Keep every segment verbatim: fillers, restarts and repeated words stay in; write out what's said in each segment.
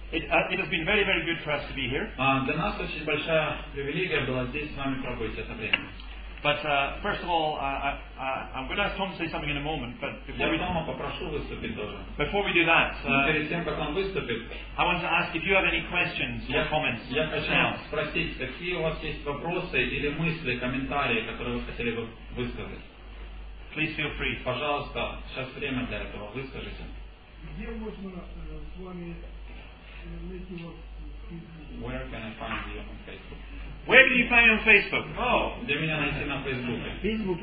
It, uh, it has been very, very good for us to be here. Для нас очень большая привилегия была здесь с вами пробыть это время. But uh, first of all, uh, I, I, I'm going to ask Tom to say something in a moment. But before we, Тома попрошу выступить тоже. before we do that, uh, Перед тем, как он выступит, I want to ask if you have any questions or comments. Я хочу now. спросить, какие у вас есть вопросы или мысли, комментарии, которые вы хотели бы высказать. Please feel free. Пожалуйста, сейчас время для этого. Выскажите. Где можно с вами найти вас? Where can I find you on Facebook? Where can you find me on Facebook? Oh, где меня найти на Фейсбуке? Facebook.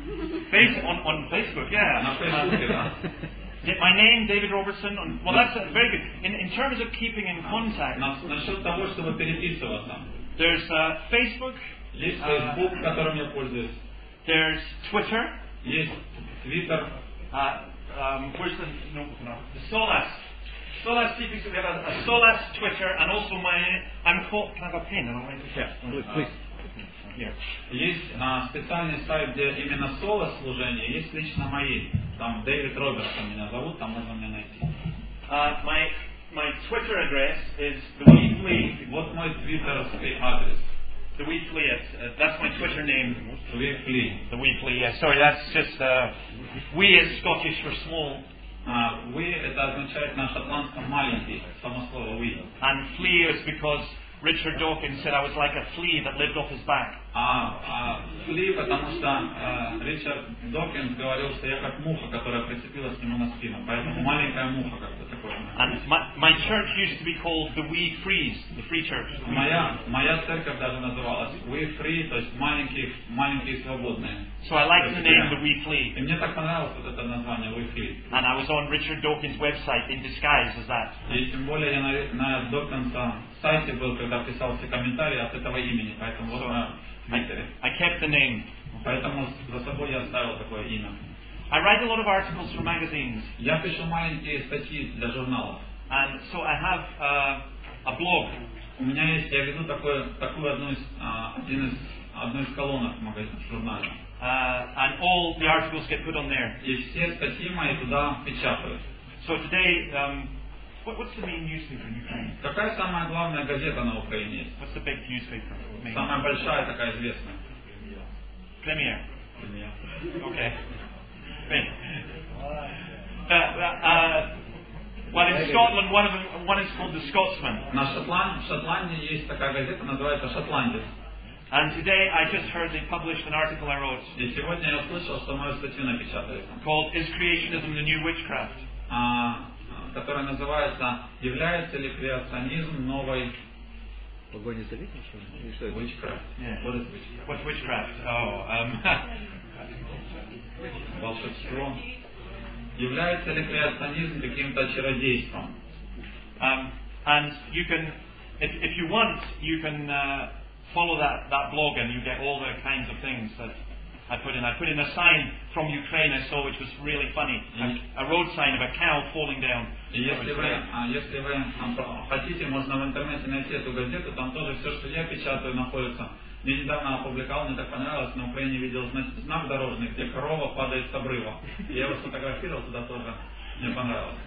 Face, on, on Facebook, yeah. На Фейсбуке, да. Uh, my name, David Robertson. On, well, that's uh, very good. In, in terms of keeping in contact, Насчет того, чтобы переписываться. there's uh, Facebook. Есть Facebook, которым я пользуюсь. There's Twitter. Есть Twitter. Uh, um, where's the no, no, the Solas? Solas T V. We have a, a Solas Twitter, and also my. I'm called. Can I have a pen? And I'll write it down. Please. Here. Есть а, специальный сайт, где именно соло служение, есть лично мои. Там Дэвид Робертсон меня зовут, там можно меня найти. Uh, my my Twitter address is the Wee Flea. Вот мой твиттерский адрес. The Wee Flea. Uh, that's my Twitter name. Wee Flea. The Wee Flea. Yeah. Sorry, that's just uh, Wee is Scottish for small. А, we это означает на шотландском маленький, само слово we. And flea is because Richard Dawkins said I was like a flea that lived off his back. А, а фли, потому что э, Ричард Докинс говорил, что я как муха, которая прицепилась к нему на спину. Поэтому маленькая муха как-то такое. And my, my church used to be called the Wee Frees, the Free Church. Моя, моя церковь даже называлась We Free, то есть маленькие, маленькие свободные. So I like the name the Wee Flea. И мне так понравилось вот это название We Free. And I was on Richard Dawkins' website in disguise as that. И тем более я на, на Докинса сайте был, когда писал все комментарии от этого имени, поэтому вот на Твиттере. I kept the name. Поэтому за собой я оставил такое имя. I write a lot of articles for magazines. Я пишу маленькие статьи для журналов. And so I have uh, a blog. У меня есть, я веду такое, такую одну из, один из, одну из колонок в магазине, в журнале. Uh, and all the articles get put on there. И все статьи мои туда печатают. So today, um, what, what's the main newspaper in Ukraine? Какая самая главная газета на Украине есть? What's the big newspaper? Main? Самая большая, такая известная. Premier. Okay. Great. Uh, uh, well, in Scotland, one of them, one is called The Scotsman. На Шотланд, в Шотландии есть такая газета, называется «Шотландец». And today I just heard they published an article I wrote. И сегодня я услышал, что мою статью напечатали. Called Is Creationism the New Witchcraft? А, которая называется «Является ли креационизм новой...» Погоня за летничем? Или что это? Witchcraft. Yeah. What is witchcraft? What's witchcraft? Oh, um, Волшебство. Является ли креационизм каким-то чародейством? um, and you can, if, if you want, you can uh, follow that, that blog and you get all the kinds of things that I put in. I put in a sign from Ukraine I saw which was really funny. A, a road sign of a cow falling down. И если вы, а, если вы а, хотите, можно в интернете найти эту газету, там тоже все, что я печатаю, находится. Мне недавно опубликовал, мне так понравилось, на Украине видел знак, знак дорожный, где корова падает с обрыва. И я его сфотографировал, туда тоже мне понравилось.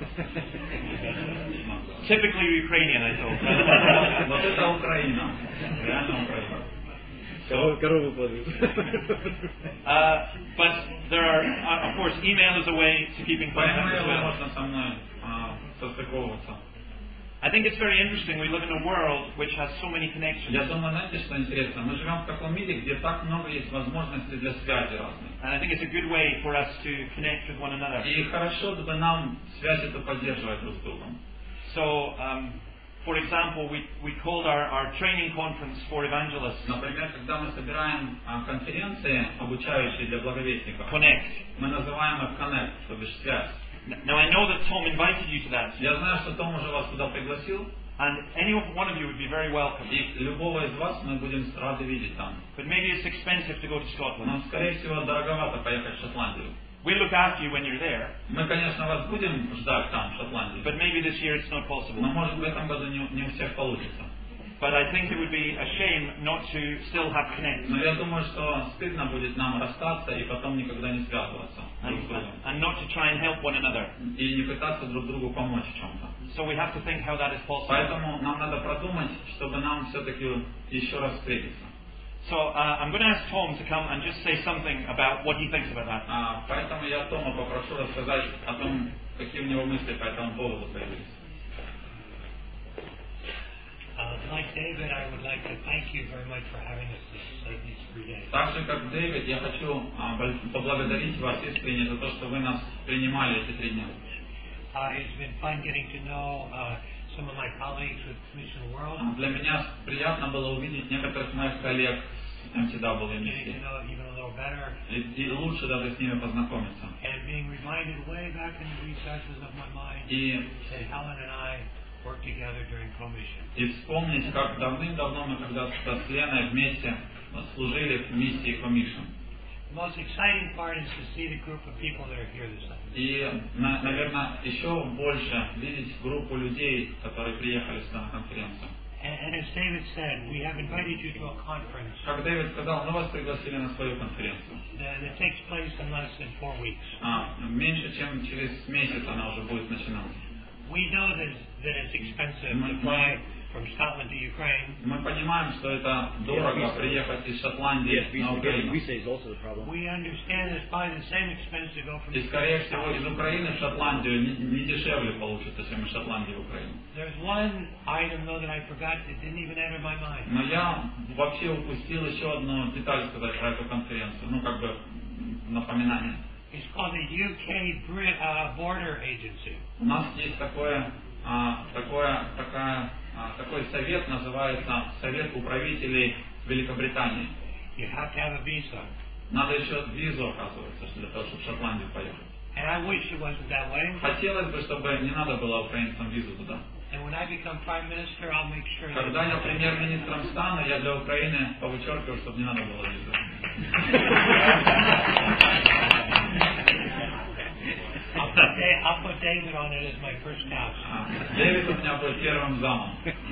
Typically Ukrainian, I thought. Вот это Украина. Реально Украина. Корову падает. Uh, but there are, uh, of course, email is a way to keep in По contact as имейлу well. можно со мной а, состыковываться. I think it's very interesting. We live in a world which has so many connections. Я думаю, знаете, что интересно? Мы живем в таком мире, где так много есть возможностей для связи разных. And I think it's a good way for us to connect with one another. И хорошо бы нам связь эту поддерживать друг с другом. So, um, for example, we, we called our, our training conference for evangelists Например, когда мы собираем а, конференции, обучающие для благовестников, Connect. мы называем их Connect, то бишь связь. Now I know that Tom invited you to that, Я знаю, что Том уже вас туда пригласил, and any one of you would be very welcome. и любого из вас мы будем рады видеть там. But maybe it's expensive to go to Scotland. Но, скорее всего, дороговато поехать в Шотландию. We'll look after you when you're there, Мы, конечно, вас будем ждать там, в Шотландии, but maybe this year it's not possible. но, может, в этом году не, не у всех получится. But I think it would be a shame not to still have connect. Но я думаю, что стыдно будет нам расстаться и потом никогда не связываться друг And, с другом. and not to try and help one another. И не пытаться друг другу помочь в чем-то. So we have to think how that is possible. Поэтому нам надо продумать, чтобы нам все-таки еще раз встретиться. So uh, I'm going to ask Tom to come and just say something about what he thinks about that. А, поэтому я Тома попрошу рассказать о том, какие у него мысли по этому поводу появились. Uh, like David, I would like to thank you very much for having us this, uh, these three days. Так же, как Дэвид, я хочу а, поблагодарить вас искренне за то, что вы нас принимали эти три дня. Uh, it's been fun getting to know uh, some of my colleagues with Commission World. А, для меня приятно было увидеть некоторых моих коллег с эм ти дабл ю эм Getting си. to know even a little better. И, и лучше даже с ними познакомиться. And being reminded way back in the recesses of my mind И, that Helen and I worked together during commission. и вспомнить, как давным-давно мы когда-то с Леной вместе служили в миссии Commission. The most exciting part is to see the group of people that are here this afternoon. И, на, наверное, еще больше видеть группу людей, которые приехали сюда на конференцию. And, and as David said, we have invited you to a conference Как Дэвид сказал, мы вас пригласили на свою конференцию. that, that takes place in less than four weeks. А, меньше, чем через месяц она уже будет начинаться. We know that, that it's expensive Мы, to fly from Scotland to Ukraine. мы понимаем, что это дорого приехать из Шотландии на Украину. We understand it's probably the same expense to go from И, скорее всего, из Украины в Шотландию не, не дешевле получится, чем из Шотландии в Украину. There's one item, though, that I forgot that didn't even enter my mind. Но я вообще упустил еще одну деталь сказать про эту конференцию. Ну, как бы напоминание. It's called the U K Brit, uh, Border Agency. У нас есть такое, а, такое, такая, а, такой совет, называется Совет управителей Великобритании. You have to have a visa. Надо еще визу, оказывается, для того, чтобы в Шотландию поехать. And I wish it wasn't that way. Хотелось бы, чтобы не надо было украинцам визу туда. And when I become Prime Minister, I'll make sure that... Когда я премьер-министром стану, я для Украины повычеркиваю, чтобы не надо было визы. I'll put, Da- I'll put David on it as my first house. А, Дэвид у меня будет первым замом.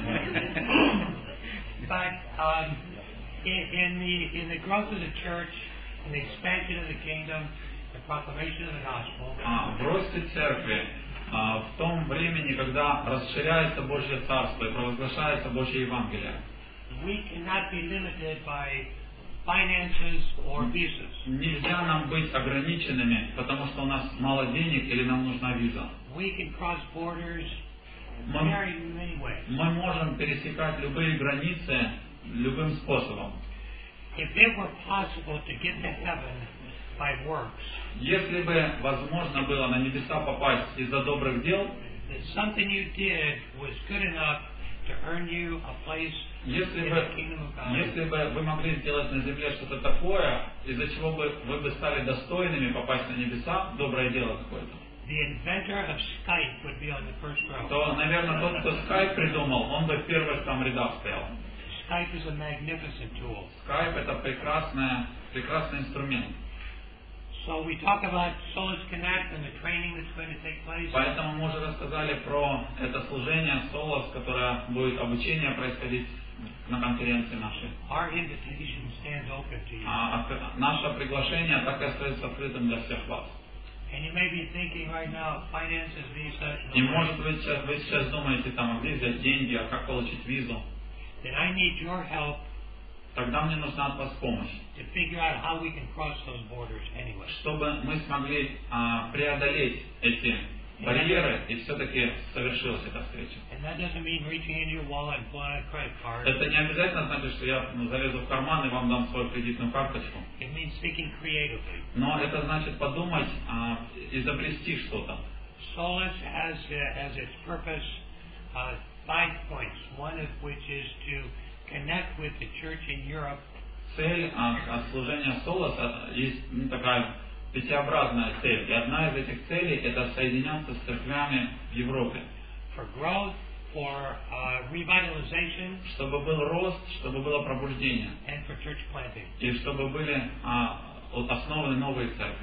But um, in, in the in the growth of the church, in the expansion of the kingdom, the proclamation of the gospel, А, в росте церкви, а, в том времени, когда расширяется Божье Царство и провозглашается Божье Евангелие, we cannot be limited by finances or visas. нельзя нам быть ограниченными, потому что у нас мало денег или нам нужна виза. We can cross borders Мы, very many ways. мы можем пересекать любые границы любым способом. If it were possible to get to heaven by works, Если бы возможно было на небеса попасть из-за добрых дел, that something you did was good enough to earn you a place если in бы, the kingdom of God, если бы вы могли сделать на земле что-то такое, из-за чего бы вы бы стали достойными попасть на небеса, доброе дело какое-то, the inventor of Skype would be on the first row. то, наверное, тот, кто Skype придумал, он бы в первых там рядах стоял. Skype is a magnificent tool. Skype это прекрасная, прекрасный инструмент. So we talk about Solus Connect and the training that's going to take place. Поэтому мы уже рассказали про это служение Солос, которое будет обучение происходить на конференции нашей. Our invitation stands open to you. А от- наше приглашение так и остается открытым для всех вас. And you may be thinking right now, finances, visa, И no может money. быть сейчас, вы сейчас думаете, там, а где взять деньги, а как получить визу? Then I need your help Тогда мне нужна от вас помощь, to figure out how we can cross those borders anyway. чтобы мы смогли а, преодолеть эти барьеры, и все-таки совершилась эта встреча. And that doesn't mean reaching into your wallet and pulling out a credit card. Это не обязательно значит, что я ну, залезу в карман и вам дам свою кредитную карточку. It means thinking creatively. Но это значит подумать, а, изобрести что-то. Solus has uh, as its purpose uh, five points. One of which is to connect with the church in Europe Цель а, от служения Солоса есть ну, такая пятиобразная цель. И одна из этих целей это соединяться с церквями в Европе. for growth, for uh, revitalization, Чтобы был рост, чтобы было пробуждение. and for church planting. И чтобы были а, вот основаны новые церкви.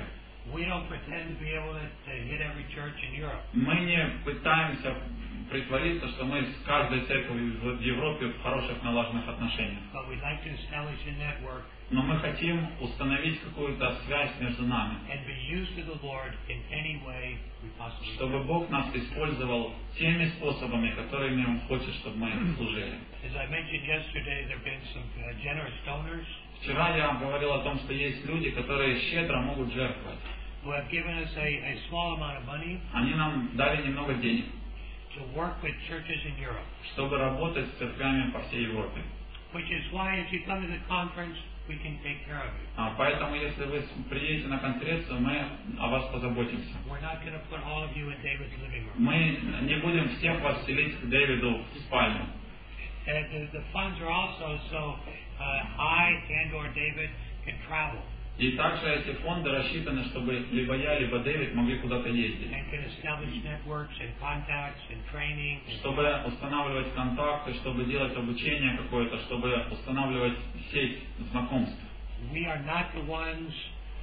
We don't pretend to be able to, to hit every church in Europe. Мы не пытаемся притвориться, что мы с каждой церковью в Европе в хороших налаженных отношениях. But we'd like to establish a network Но мы хотим установить какую-то связь между нами, and be used to the Lord in any way we possibly can. чтобы Бог нас использовал теми способами, которыми Он хочет, чтобы мы служили. As I mentioned yesterday, there have been some uh, generous donors Вчера я говорил о том, что есть люди, которые щедро могут жертвовать. who have given us a, a small amount of money Они нам дали немного денег, to work with churches in Europe. чтобы работать с церквями по всей Европе. Which is why, if you come to the conference, we can take care of it. А, поэтому, если вы приедете на конференцию, мы о вас позаботимся. We're not going to put all of you in David's living room. Мы не будем всех вас селить к Дэвиду в спальню. And the, the funds are also so uh, I and or David can travel И также эти фонды рассчитаны, чтобы либо я, либо Дэвид могли куда-то ездить, and can establish networks and contacts and training. And чтобы устанавливать контакты, чтобы делать обучение какое-то, чтобы устанавливать сеть знакомств. we are not the ones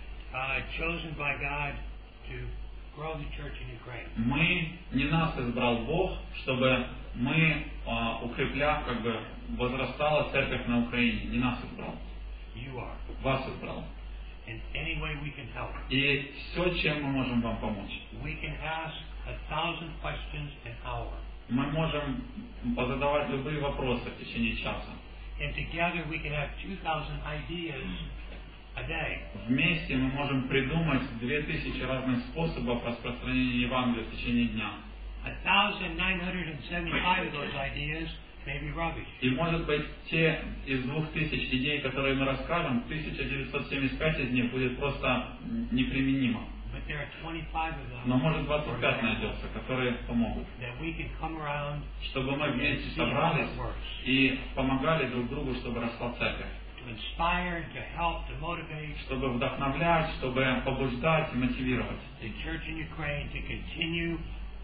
uh, chosen by God to grow the church in Ukraine. Мы, не нас избрал Бог, чтобы мы, а, укрепляв, как бы, возрастала церковь на Украине. Не нас избрал. You are. Вас избрал. In any way we can help. И все, чем мы можем вам помочь. We can ask a thousand questions an hour. Мы можем позадавать любые вопросы в течение часа. And together we can have two thousand ideas a day. Вместе мы можем придумать две тысячи разных способов распространения Евангелия в течение дня. one thousand nine hundred seventy-five of those ideas may be rubbish. И может быть, те из двух тысяч идей, которые мы расскажем, тысяча девятьсот семьдесят пять из них будет просто неприменимо. But there are twenty-five of them Но может двадцать пять найдется, которые помогут. that we can come around Чтобы мы and вместе see how собрались it works. и помогали друг другу, чтобы росла церковь. To inspire, to help, to motivate Чтобы вдохновлять, чтобы побуждать и мотивировать. the church in Ukraine to continue,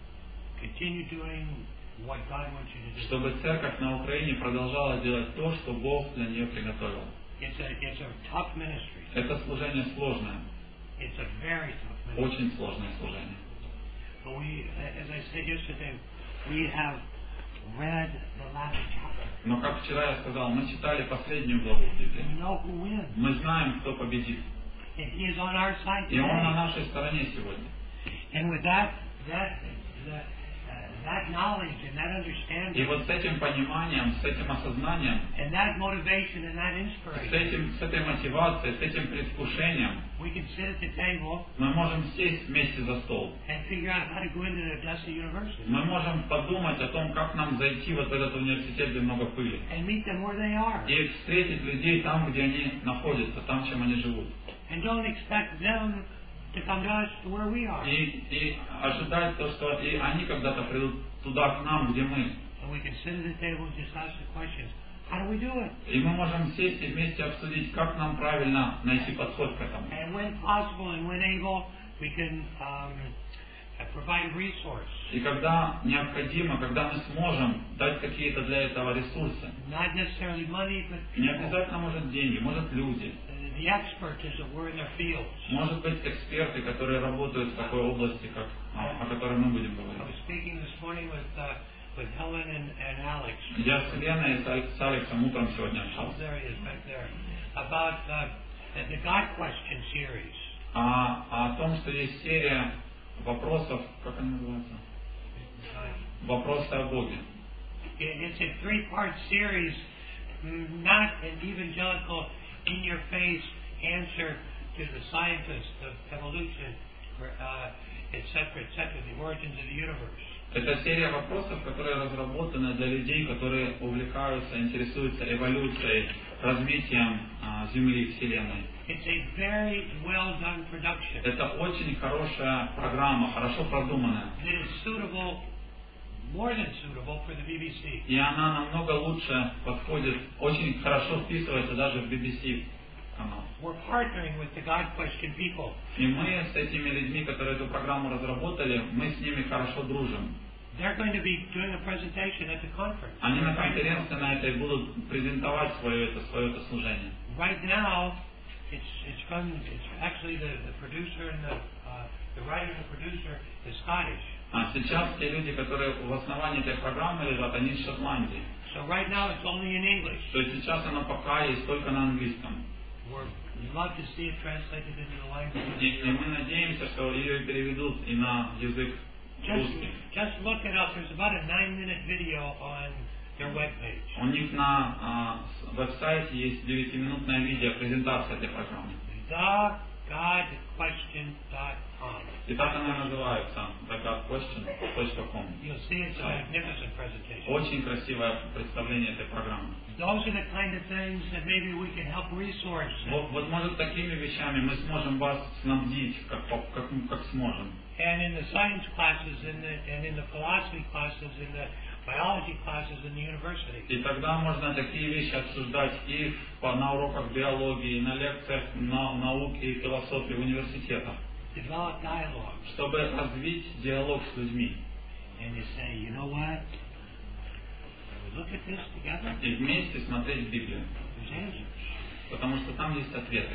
continue doing what God wants you to do. Чтобы церковь на Украине продолжала делать то, что Бог для нее приготовил. It's a, it's a tough ministry. Это служение сложное, It's a very tough ministry. очень сложное служение. But we, as I said yesterday, we have read the last chapter. Но, как вчера я сказал, мы читали последнюю главу в Библии. We know who wins. Мы знаем, кто победит. And He is on our side И Он на today. нашей стороне сегодня. And with that, that, that, uh, that knowledge and that И understanding вот с этим пониманием, с этим осознанием, and that motivation and that с, inspiration, этим, с этой мотивацией, с этим предвкушением, we can sit at the table мы можем сесть вместе за стол. and figure out how to go into Odessa University Мы можем подумать о том, как нам зайти вот в этот университет, где много пыли. and meet them where they are. И встретить людей там, где они находятся, там, чем они живут. And don't expect them to come to us to where we are. И, и ожидать то, что и они когда-то придут туда, к нам, где мы. And we can sit at the table and just ask the questions. How do we do it? И мы можем сесть и вместе обсудить, как нам правильно найти подход к этому. And when possible and when able, we can um, uh, provide resource. И когда необходимо, когда мы сможем дать какие-то для этого ресурсы, Not necessarily money, but не people. обязательно, может, деньги, может, люди, The experts as it were in their fields. может быть, эксперты, которые работают в такой области, как, о которой мы будем I говорить. was speaking this morning with uh, with Helen and, and Alex. Я с Леной и с Аль- с Алексом утром сегодня Oh, общался. there he is, back there. About uh, the, the God Question series. А, а о том, что есть серия вопросов, как они называются? Uh, Вопросы о Боге. it- it's a three-part series, mm, not an evangelical, in-your-face answer to the scientists of evolution, uh, et cetera, et cetera, the origins of the universe. Это серия вопросов, которые разработаны для людей, которые увлекаются, интересуются эволюцией, развитием а, Земли и Вселенной. It's a very well-done production Это очень хорошая программа, хорошо продуманная. that is suitable, more than suitable, for the B B C. И она намного лучше подходит, очень хорошо вписывается даже в би би си канал. We're partnering with the God Question people. И мы с этими людьми, которые эту программу разработали, мы с ними хорошо дружим. They're going to be doing a presentation at the conference. Они на конференции на этой будут презентовать свое это, свое это служение. Right now, it's it's from it's actually the, the producer and the uh, the writer and the producer is Scottish. А сейчас те люди, которые в основании этой программы лежат, они из Шотландии. So right now it's only in English. То есть сейчас она пока есть только на английском. We'd love to see it translated into the language. И, и мы надеемся, что ее переведут и на язык русский. Just, just look it up. There's about a nine-minute video on their webpage. У них на а, веб-сайте есть девятиминутное видео, презентация этой программы. the god question dot com. И так она называется, the god question dot com. You'll see it's a magnificent presentation. Очень красивое представление этой программы. Those are the kind of things that maybe we can help resource. Вот, вот может такими вещами мы сможем вас снабдить, как, как, как сможем. And in the science classes, in the, and in the philosophy classes, in the biology classes in the university. И тогда можно такие вещи обсуждать и в, на уроках биологии, на лекциях на, наук и философии в университетах. Develop dialogue. Чтобы развить диалог с людьми. And you say, you know what? We look at this together. И вместе смотреть Библию. There's answers. Потому что там есть ответы.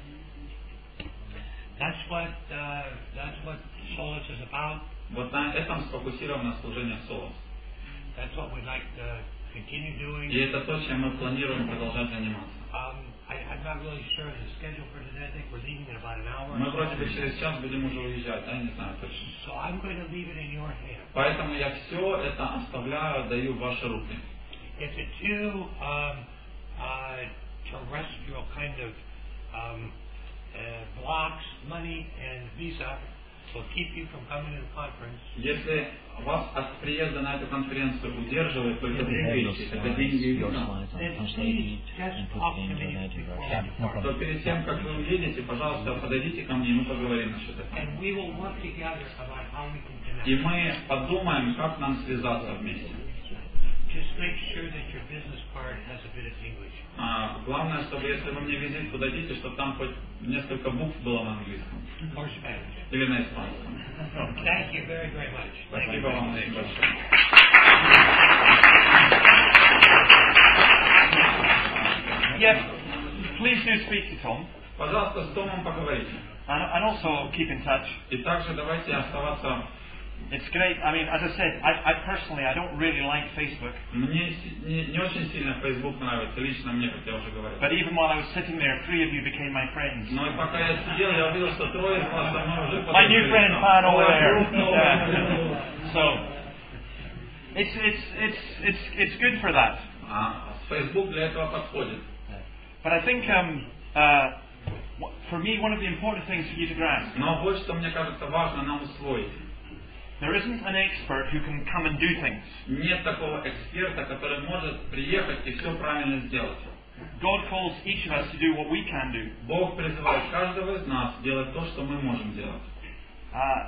That's what uh, that's what Solus is about. Вот на этом сфокусировано служение Солос. That's what we'd like to continue doing. И это то, чем мы планируем продолжать заниматься. Um, I, I'm not really sure of the schedule for today. I think we're leaving in about an hour. Мы вроде бы через час будем уже уезжать, да, не знаю точно. So I'm going to leave it in your hands. Поэтому я все это оставляю, даю в ваши руки. It's a two um, uh, terrestrial kind of um, uh, blocks, money and visa will keep you from coming to the conference. Если вас от приезда на эту конференцию удерживает только две вещи, это деньги и виза, то перед тем, как вы уедете, пожалуйста, подойдите ко мне, и мы поговорим насчет этого. И мы подумаем, как нам связаться вместе. Just make sure that your business card has a bit of English. А, главное, чтобы если вы мне визитку дадите, чтобы там хоть несколько букв было на английском. Or Spanish. Или на испанском. Thank you very, very much. Спасибо вам большое. Yes, please do speak to Tom. Пожалуйста, с Томом поговорите. And, and also keep in touch. И также давайте оставаться. It's great. I mean, as I said, I, I personally, I don't really like Facebook. Мне не, не очень сильно Facebook нравится, лично мне, как я уже говорил. But even while I was sitting there, three of you became my friends. Но и пока я сидел, я увидел, что трое из вас со мной уже My new friend Pan over there. Yeah. Yeah. So, it's it's it's it's it's good for that. А Facebook для этого подходит. But I think um, uh, for me, one of the important things for you to grasp. Но вот что мне кажется важно нам усвоить. There isn't an expert who can come and do things. Нет такого эксперта, который может приехать и все правильно сделать. God calls each of us to do what we can do. Бог призывает каждого из нас делать то, что мы можем делать. Uh,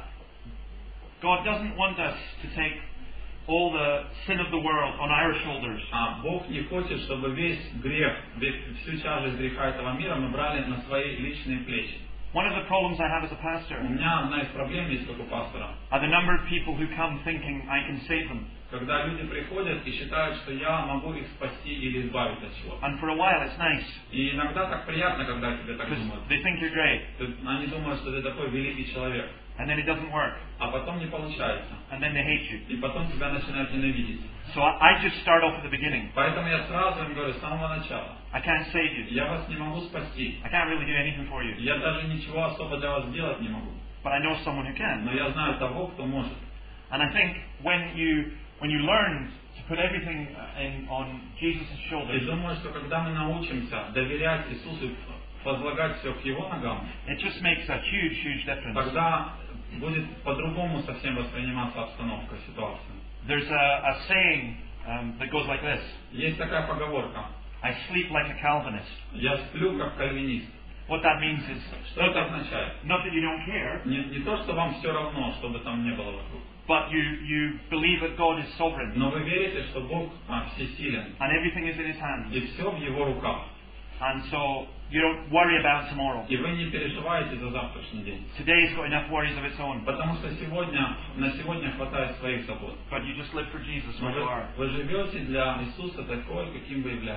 God doesn't want us to take all the sin of the world on our shoulders. А Бог не хочет, чтобы весь грех, всю тяжесть греха этого мира мы брали на свои личные плечи. One of the problems I have as a pastor У меня одна из проблем есть как у пастора. are the number of people who come thinking I can save them. Когда люди приходят и считают, что я могу их спасти или избавить от чего-то. And for a while it's nice. И иногда так приятно, когда тебе так Because думают. they think you're great. Они думают, что ты такой великий человек. And then it doesn't work. А потом не получается. And then they hate you. И потом тебя начинают ненавидеть. So I, I just start off at the beginning. Поэтому я сразу им говорю, с самого начала. I can't save you. Я вас не могу спасти. I can't really do anything for you. Я даже ничего особо для вас сделать не могу. But I know someone who can. Но я знаю того, кто может. And I think when you when you learn to put everything in, on Jesus' И shoulders, думаю, что когда мы научимся доверять Иисусу, возлагать все к Его ногам, it just makes a huge, huge difference. тогда будет по-другому совсем восприниматься обстановка, ситуация. There's a, a saying um, that goes like this. Есть такая поговорка. I sleep like a Calvinist. Я сплю как кальвинист. What that means is Что это означает? not that you don't care, Не, не то, что вам все равно, что бы там ни было вокруг. but you, you believe that God is sovereign Но вы верите, что Бог а, всесилен. and everything is in His hands. И все в Его руках. And so you don't worry about tomorrow. И вы не переживаете за завтрашний день. Today's got enough worries of its own. Потому что сегодня, на сегодня хватает своих забот. But you just live for Jesus Но where you вы, are. вы живете для Иисуса такой, каким вы являетесь.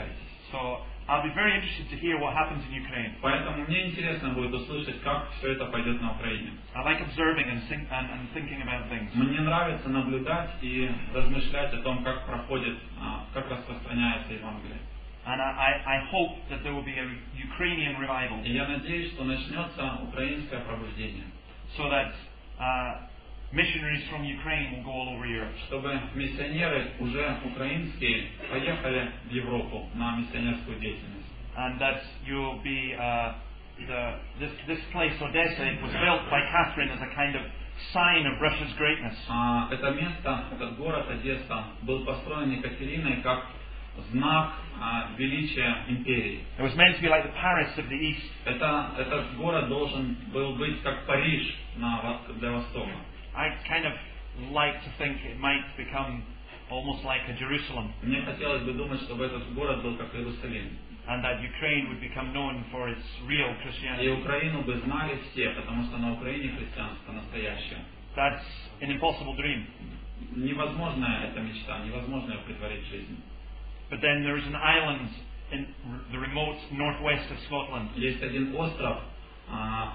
So I'll be very interested to hear what happens in Ukraine. Поэтому мне интересно будет услышать, как все это пойдет на Украине. I like observing and, think, and, and thinking about things. Мне нравится наблюдать и размышлять о том, как проходит, как распространяется Евангелие. And I, I hope that there will be a Ukrainian revival. И я надеюсь, что начнется украинское пробуждение. So that uh, missionaries from Ukraine will go all over Europe. Чтобы миссионеры уже украинские поехали в Европу на миссионерскую деятельность. And that you'll be uh, the, this this place Odessa, it was built by Catherine as a kind of sign of Russia's greatness. А, это место, этот город Одесса, был построен Екатериной как знак а, величия империи. It was meant to be like the Paris of the East. Это, этот город должен был быть как Париж на, для Востока. I kind of like to think it might become almost like a Jerusalem. Мне хотелось бы думать, чтобы этот город был как Иерусалим. And that Ukraine would become known for its real И Christianity. Украину бы знали все, потому что на Украине христианство настоящее. That's an impossible dream. Невозможная эта мечта, невозможно ее притворить в жизнь. But then there is an island in the remote northwest of Scotland. Есть один остров, а,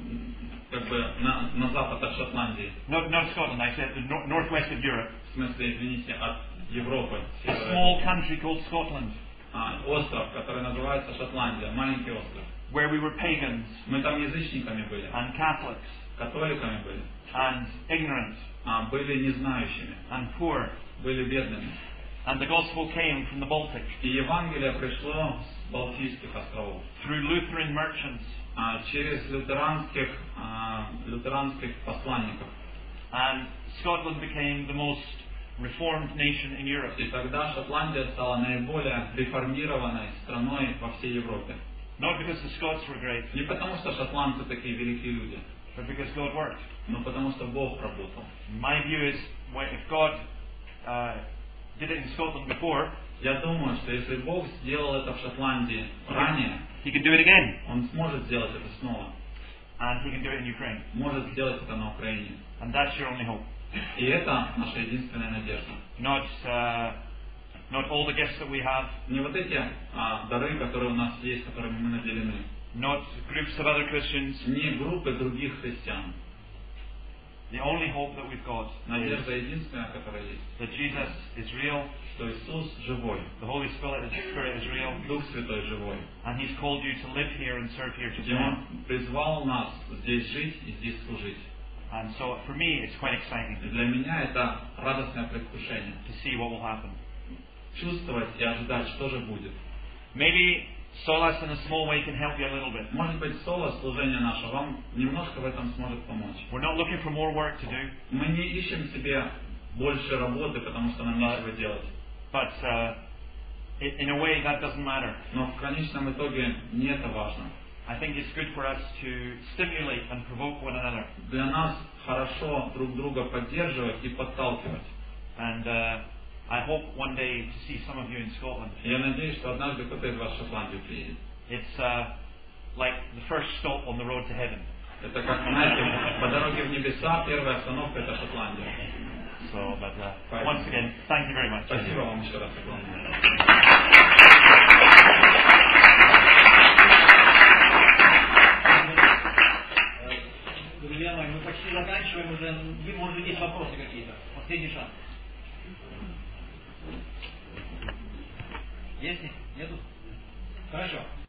как бы на, на запад от Шотландии. Not, not Scotland, I said the nor- northwest of Europe. В смысле, извините, от Европы. A small country called Scotland, А, остров, который называется Шотландия, маленький остров. where we were pagans Мы там язычниками были, and Catholics католиками были, and ignorant а, были незнающими, and poor. были бедными. And the gospel came from the Baltic И Евангелие пришло с Балтийских островов. through Lutheran merchants. А, через лютеранских, а, лютеранских посланников. And Scotland became the most reformed nation in Europe. И тогда Шотландия стала наиболее реформированной страной во всей Европе. Not because the Scots were great, Не потому, что шотландцы такие великие люди, but because God worked. но потому, что Бог работал. My view is, well, if God uh, did it in Scotland before, Я думаю, что если Бог сделал это в Шотландии ранее, He can do it again, Он сможет сделать это снова. and He can do it in Ukraine. Может сделать это на Украине. And that's your only hope. И это наша единственная надежда. Not, uh, not all the gifts that we have, Не вот эти а, дары, которые у нас есть, которыми мы наделены. not groups of other Christians. Не группы других христиан. The only hope that we've got is Надежда единственная, которая есть. that Jesus is real, Что Иисус живой. the Holy Spirit Spirit is real, Дух Святой живой. and He's called you to live here and serve here И today. Он призвал нас здесь жить и здесь служить. And so for me, it's quite exciting И для меня это радостное предвкушение. to see what will happen. Чувствовать и ожидать, что же будет. Maybe Solas in a small way can help you a little bit. Может быть, соло служение наше вам немножко в этом сможет помочь. We're not looking for more work to do, Мы не ищем себе больше работы, потому что нам нечего делать. but uh, in, in a way that doesn't matter. Но в конечном итоге не это важно. I think it's good for us to stimulate and provoke one another. Для нас хорошо друг друга поддерживать и подталкивать. And uh, I hope one day to see some of you in Scotland. Я надеюсь, что однажды кто-то из вас в Шотландию приедет. It's uh, like the first stop on the road to heaven. Это как, знаете, по дороге в небеса первая остановка это Шотландия. So, but uh, once again, thank you very much. Спасибо вам еще раз огромное. Друзья мои, мы почти заканчиваем уже. Может быть, есть вопросы какие-то? Последний шанс. Есть? Нету? Хорошо.